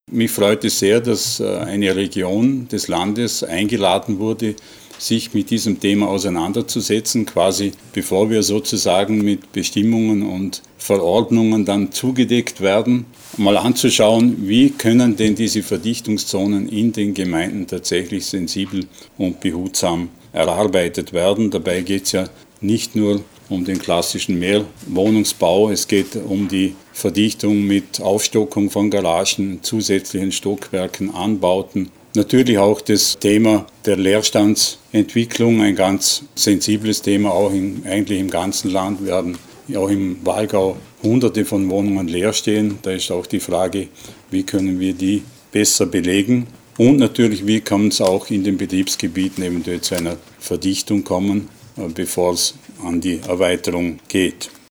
Mich freut es sehr, dass eine Region des Landes eingeladen wurde, sich mit diesem Thema auseinanderzusetzen, quasi bevor wir sozusagen mit Bestimmungen und Verordnungen dann zugedeckt werden, mal anzuschauen, wie können denn diese Verdichtungszonen in den Gemeinden tatsächlich sensibel und behutsam erarbeitet werden. Dabei geht es ja nicht nur um den klassischen Mehrwohnungsbau, es geht um die Verdichtung mit Aufstockung von Garagen, zusätzlichen Stockwerken, Anbauten. Natürlich auch das Thema der Leerstandsentwicklung, ein ganz sensibles Thema, auch eigentlich im ganzen Land. Wir haben auch im Walgau Hunderte von Wohnungen leer stehen. Da ist auch die Frage, wie können wir die besser belegen. Und natürlich, wie kann es auch in den Betriebsgebieten eventuell zu einer Verdichtung kommen, bevor es an die Erweiterung geht.